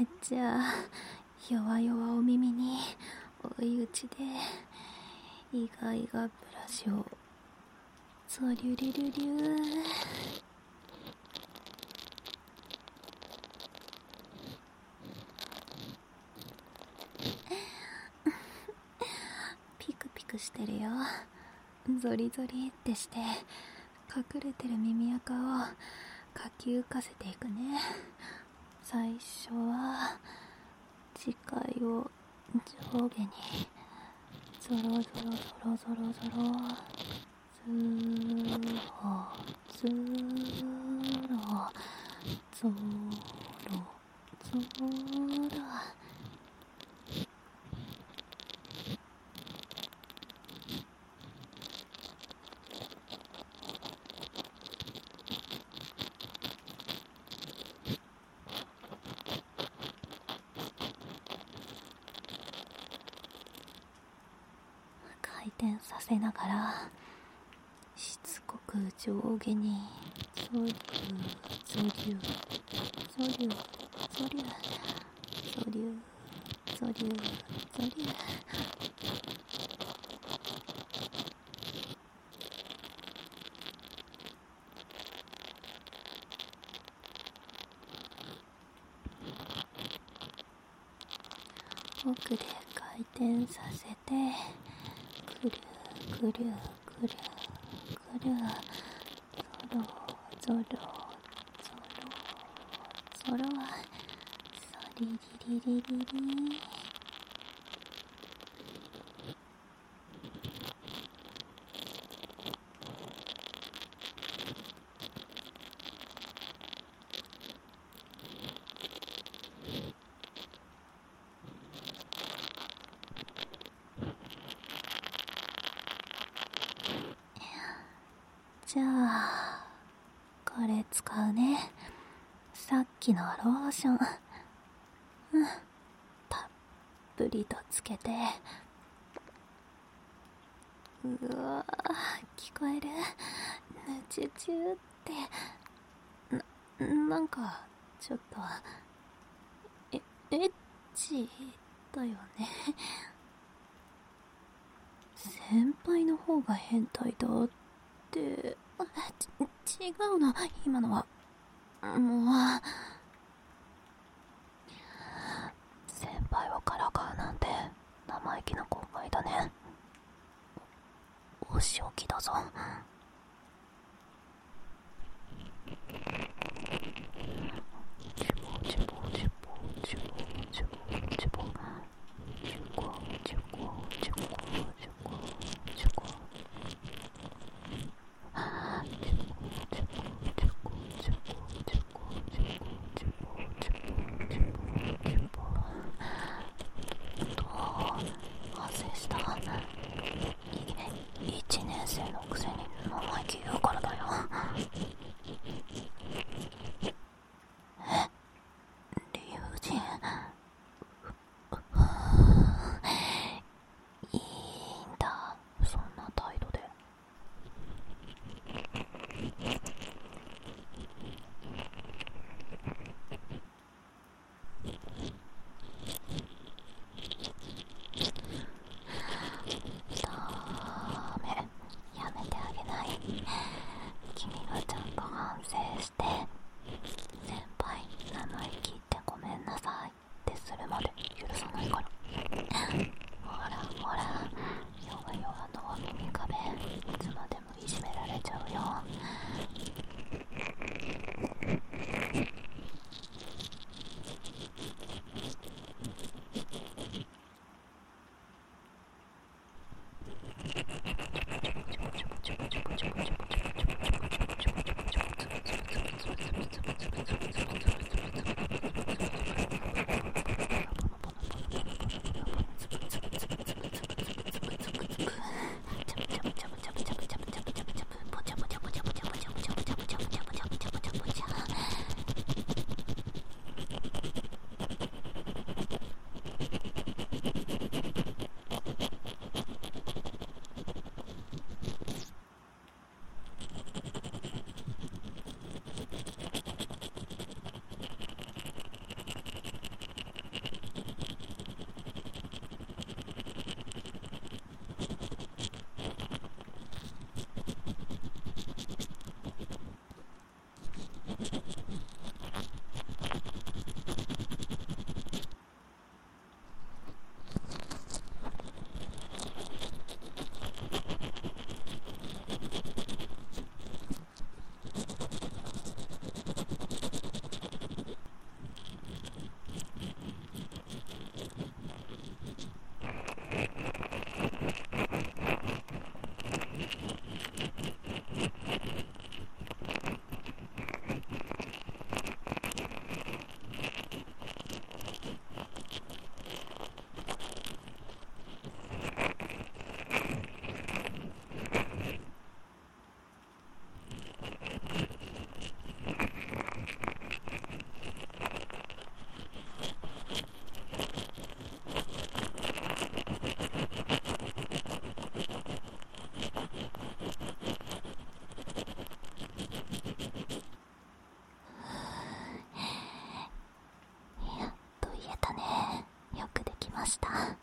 じゃあ弱々お耳に追い打ちでイガイガブラシをゾリュリュリュリュピクピクしてるよ。ゾリゾリってして隠れてる耳垢をかき浮かせていくね。最初は視界を上下にゾロゾロゾロゾロゾロズーロズーロゾロゾロ。回転させながらしつこく上下にゾリュゾリュゾリュゾリュゾリュゾリュゾリュ。奥で回転させてくるくるくるくるゾロゾロゾロゾロゾリリリリリリ。じゃあこれ使うね。さっきのローション、たっぷりとつけて。うわー、聞こえる？ぬちゅちゅってなんかちょっとエッチだよね。先輩の方が変態だって。違うの今のは。もう先輩をからかうなんて生意気な後輩だね。お仕置きだぞ。1年生のくせに生意気言うからだよ。理不尽。いいんだ、そんな態度で。君がちゃんと反省して先輩生意気言ってごめんなさいってするまで許さないから。ほらほら、弱々のお耳壁いつまでもいじめられちゃうよ。 した。